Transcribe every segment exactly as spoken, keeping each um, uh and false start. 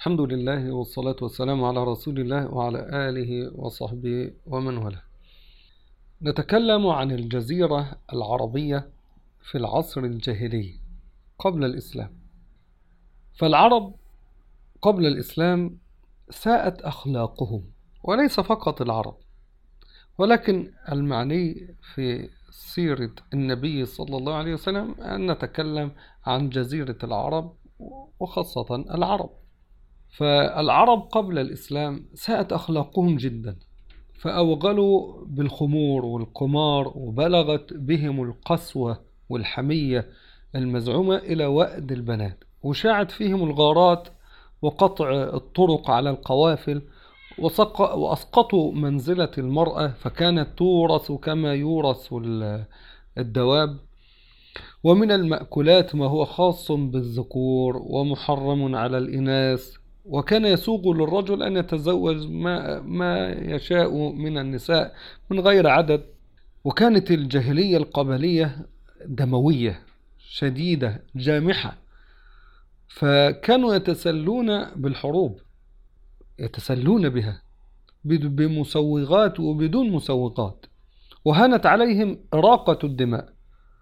الحمد لله والصلاة والسلام على رسول الله وعلى آله وصحبه ومن والاه. نتكلم عن الجزيرة العربية في العصر الجاهلي قبل الإسلام. فالعرب قبل الإسلام ساءت أخلاقهم، وليس فقط العرب، ولكن المعني في سيرة النبي صلى الله عليه وسلم أن نتكلم عن جزيرة العرب وخاصة العرب. فالعرب قبل الإسلام ساءت أخلاقهم جدا، فأوغلوا بالخمور والقمار، وبلغت بهم القسوة والحمية المزعومة إلى وأد البنات، وشاعت فيهم الغارات وقطع الطرق على القوافل، وأسقطوا منزلة المرأة فكانت تورث كما يورث الدواب. ومن المأكولات ما هو خاص بالذكور ومحرم على الإناث، وكان يسوغ للرجل أن يتزوج ما, ما يشاء من النساء من غير عدد. وكانت الجاهلية القبلية دموية شديدة جامحة، فكانوا يتسلون بالحروب، يتسلون بها بمسوغات وبدون مسوغات، وهانت عليهم إراقة الدماء.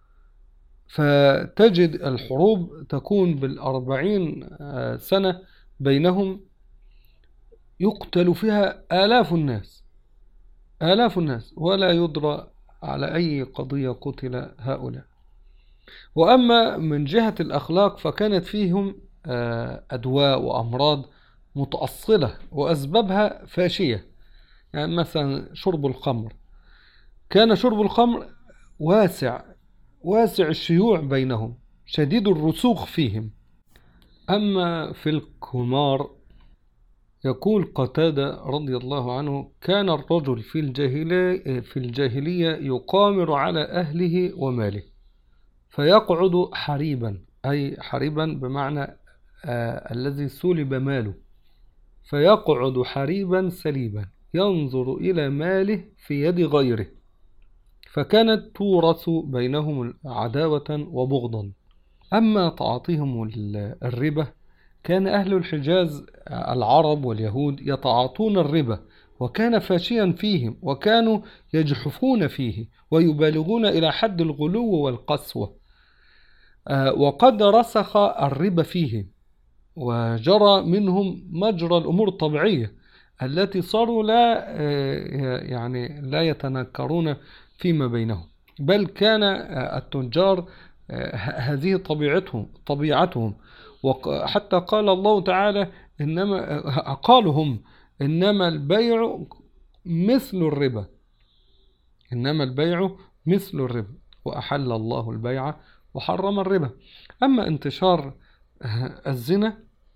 فتجد الحروب تكون بالأربعين سنة بينهم، يقتل فيها آلاف الناس آلاف الناس ولا يدرى على أي قضية قتل هؤلاء. وأما من جهة الأخلاق فكانت فيهم أدواء وأمراض متأصلة وأسبابها فاشية. يعني مثلا شرب الخمر، كان شرب الخمر واسع واسع الشيوع بينهم، شديد الرسوخ فيهم. أما في القمار يقول قتادة رضي الله عنه: كان الرجل في الجاهلية, في الجاهلية يقامر على أهله وماله، فيقعد حريبا، أي حريبا بمعنى آه الذي سلب ماله، فيقعد حريبا سليبا ينظر إلى ماله في يد غيره، فكانت تورث بينهم عداوة وبغضا. أما تعاطيهم الربا، كان أهل الحجاز العرب واليهود يتعاطون الربا، وكان فاشيا فيهم، وكانوا يجحفون فيه ويبالغون إلى حد الغلو والقسوة. وقد رسخ الربا فيهم، وجرى منهم مجرى الأمور الطبيعية التي صاروا لا يعني لا يتنكرون فيما بينهم، بل كان التجار هذه طبيعتهم طبيعتهم وحتى قال الله تعالى: إنما قالوا هم إنما البيع مثل الربا إنما البيع مثل الربا وأحل الله البيع وحرم الربا. أما انتشار الزنا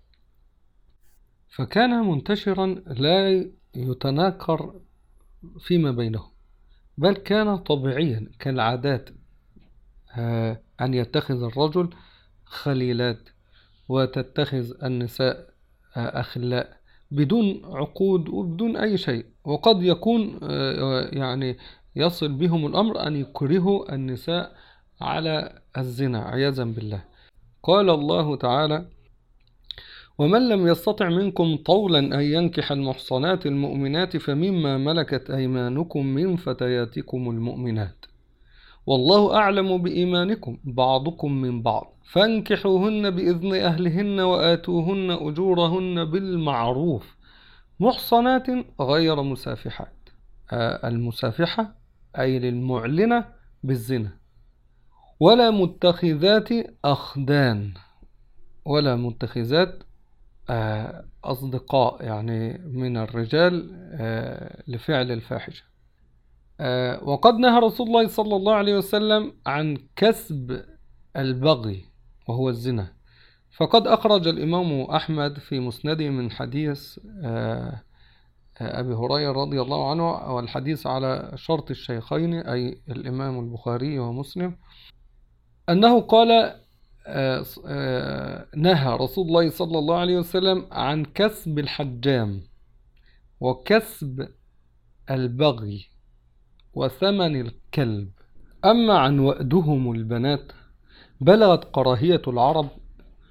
فكان منتشرا لا يتناكر فيما بينهم، بل كان طبيعيا كالعادات، أن يتخذ الرجل خليلات وتتخذ النساء أخلاء بدون عقود وبدون أي شيء. وقد يكون يعني يصل بهم الأمر أن يكرهوا النساء على الزنا عياذا بالله. قال الله تعالى: ومن لم يستطع منكم طولا أن ينكح المحصنات المؤمنات فمما ملكت أيمانكم من فتياتكم المؤمنات والله أعلم بإيمانكم بعضكم من بعض فانكحوهن بإذن أهلهن وآتوهن أجورهن بالمعروف محصنات غير مسافحات. آه المسافحة أي للمعلنة بالزنا، ولا متخذات أخدان، ولا متخذات آه أصدقاء يعني من الرجال آه لفعل الفاحشة. آه وقد نهى رسول الله صلى الله عليه وسلم عن كسب البغي وهو الزنا، فقد أخرج الإمام أحمد في مسنده من حديث آه أبي هريرة رضي الله عنه، والحديث على شرط الشيخين أي الإمام البخاري ومسلم، أنه قال: آه آه نهى رسول الله صلى الله عليه وسلم عن كسب الحجام وكسب البغي وثمن الكلب. أما عن وأدهم البنات، بلغت كراهية العرب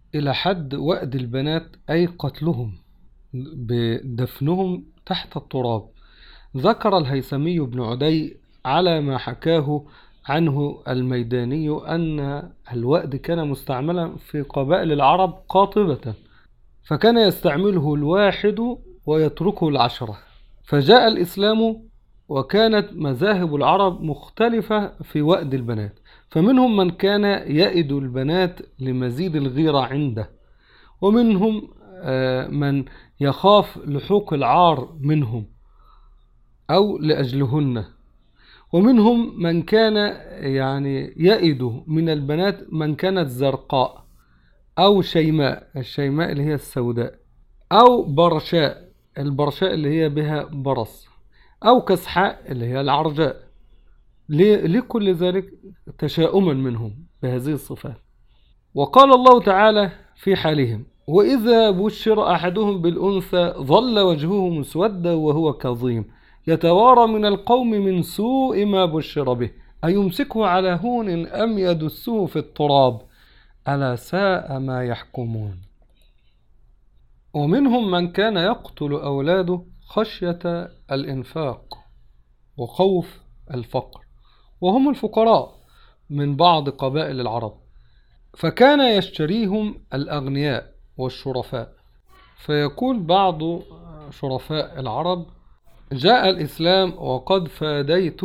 إلى حد وأد البنات، أي قتلهم بدفنهم تحت التراب. ذكر الهيثمي بن عدي على ما حكاه عنه الميداني أن الوأد كان مستعملا في قبائل العرب قاطبة، فكان يستعمله الواحد ويتركه العشرة. فجاء الإسلام وكانت مذاهب العرب مختلفة في وأد البنات، فمنهم من كان يئد البنات لمزيد الغيرة عنده، ومنهم من يخاف لحوق العار منهم أو لأجلهن، ومنهم من كان يعني يئد من البنات من كانت زرقاء أو شيماء، الشيماء اللي هي السوداء، أو برشاء، البرشاء اللي هي بها برص، أو كسحاء اللي هي العرجاء، لكل ذلك تشاؤما منهم بهذه الصفات. وقال الله تعالى في حالهم: وإذا بشر أحدهم بالأنثى ظل وجهه مسودا وهو كظيم يتوارى من القوم من سوء ما بشر به أيمسكه على هون أم يدسه في التراب ألا ساء ما يحكمون. ومنهم من كان يقتل أولاده خشية الإنفاق وخوف الفقر، وهم الفقراء من بعض قبائل العرب، فكان يشتريهم الأغنياء والشرفاء. فيقول بعض شرفاء العرب: جاء الإسلام وقد فاديت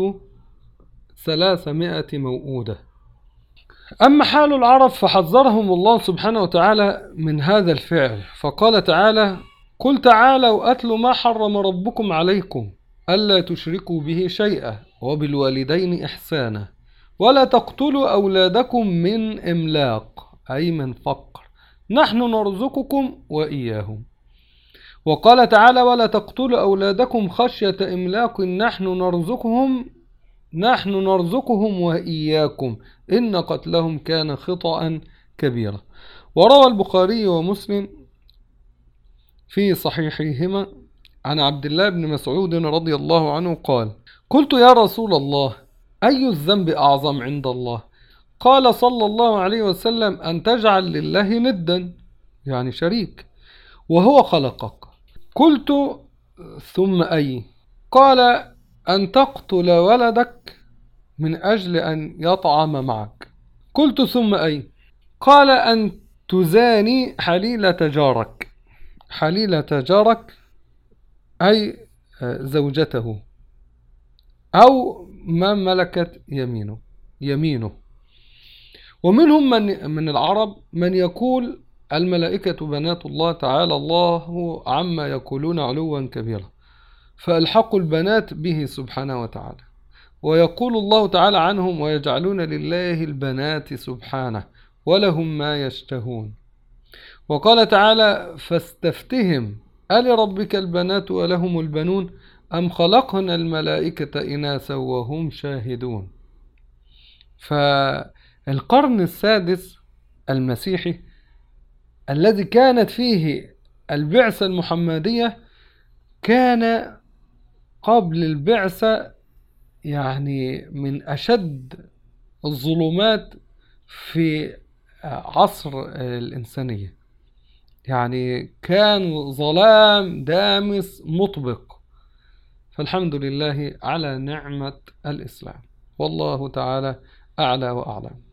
ثلاثمائة موؤودة. أما حال العرب فحذرهم الله سبحانه وتعالى من هذا الفعل، فقال تعالى: قل تعالوا أتل ما حرم ربكم عليكم ألا تشركوا به شيئا وبالوالدين إحسانا ولا تقتلوا أولادكم من إملاق، أي من فقر، نحن نرزقكم وإياهم. وقال تعالى: ولا تقتلوا أولادكم خشية إملاق نحن نرزقهم نحن نرزقهم وإياكم إن قتلهم كان خطأ كبيرا. وروى البخاري ومسلم في صحيحيهما عن عبد الله بن مسعود رضي الله عنه قال: قلت يا رسول الله أي الذنب أعظم عند الله؟ قال صلى الله عليه وسلم: أن تجعل لله ندا، يعني شريك، وهو خلقك. قلت ثم أي؟ قال: أن تقتل ولدك من أجل أن يطعم معك. قلت ثم أي؟ قال: أن تزاني حليلة جارك. حليلة جارك أي زوجته أو ما ملكت يمينه يمينه. ومنهم من من العرب من يقول: الملائكة بنات الله تعالى الله عما يقولون علوا كبيرا، فألحقوا البنات به سبحانه وتعالى. ويقول الله تعالى عنهم: ويجعلون لله البنات سبحانه ولهم ما يشتهون. وقال تعالى: فاستفتهم ألربك البنات ولهم البنون أم خلقنا الملائكة إناثا وهم شاهدون. فالقرن السادس المسيحي الذي كانت فيه البعثة المحمدية كان قبل البعثة يعني من أشد الظلمات في عصر الإنسانية، يعني كان ظلام دامس مطبق. فالحمد لله على نعمة الإسلام، والله تعالى أعلى وأعلم.